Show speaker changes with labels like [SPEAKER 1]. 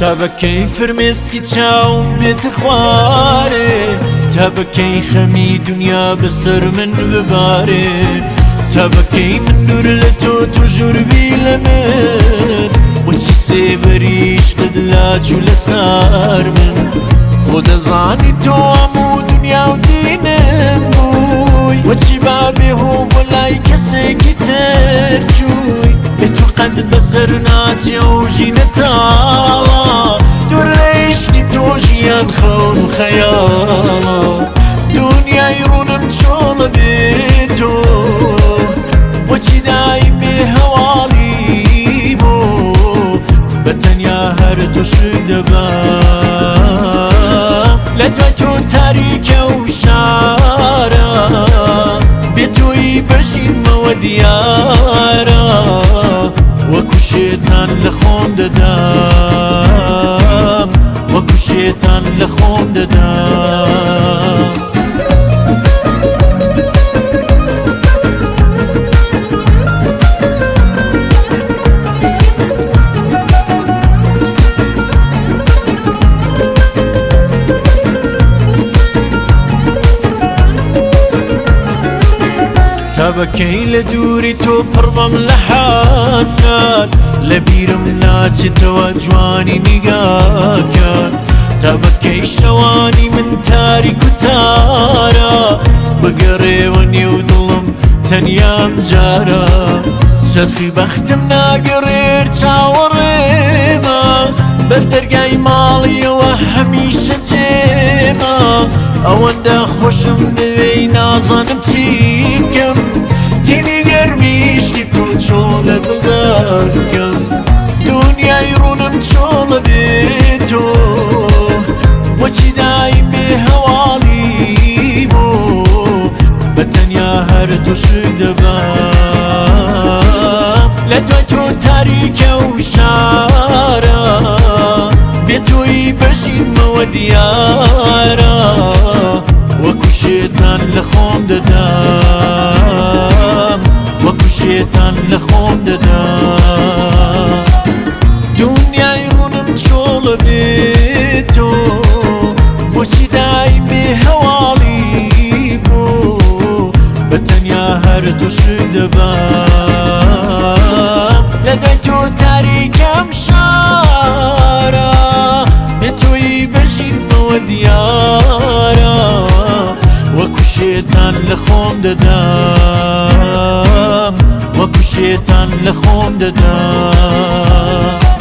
[SPEAKER 1] تابەکەی فرمێسکی چاوم بێتە خوارێ تابەکەی خەمی دنیا بەسەر من ببارێ تابەکەی من دوور لە تۆ تۆ ژووربی لە من بۆچی سێبەریشقت لاچوو لەسار من خۆ دەزانی تۆ هەموو دنیا و دینم بووی بۆچی با بێهۆ بۆ لای کەسێکی تر چووی بێ تۆ قەت بەسەر ناچێ و ژینە تاڵە دوور لە عیشقی تۆ ژیان خەون و خەیاڵە دنیای ڕوونم چۆڵە بێ تۆ بۆچی دایم بێ هەواڵی بۆ بەتەنیا هەر تۆشک دەبام لە دوای تۆ تاریکە و شارە بێ تۆی بەژیمەوە دیارە وەکو شێتان لە خۆم دەدام وەکو شێتان لە خۆم دەدام تابەکەی لە دووری تۆ پڕبەم لە حاسات لە بیرم ناچێتەوە جوانی نیگاکەت تابەکەی شەوانی من تاریک و تارە بگەڕێوە نێو دڵم تەنیام جارە چەرخی بەختم ناگەڕێر چاوەڕێمە بەردەرگای ماڵیەوە هەمیشە جێمە ئەوەندە خۆشم دەوێی نازانم چی بکەم تینی گەرمیشکی تۆ چۆن لە دڵدا بکەم دنیای ڕوونم چۆڵە بێ تۆ بۆچی دایم بێ هەواڵی بۆ بەتەنیا هەر تۆشک دەبام لە دوای تۆ تاریکە و شارە بێ تۆی بەژیمەوە دیارە وەکو شێتان لە خۆم دەدام وەکو شێتان لە خۆم دەدام دنیای ڕوونم چۆڵە بێ تۆ بۆچی دایم بێ هەواڵی بۆ بەتەنیا هەر تۆشک دەبام لە دوای تۆ تاریکەم شارە بێ تۆی بەژیمەوە دیارە وەکو شێتان لە خۆم دەدام وەکو شێتان لە خۆم دەدام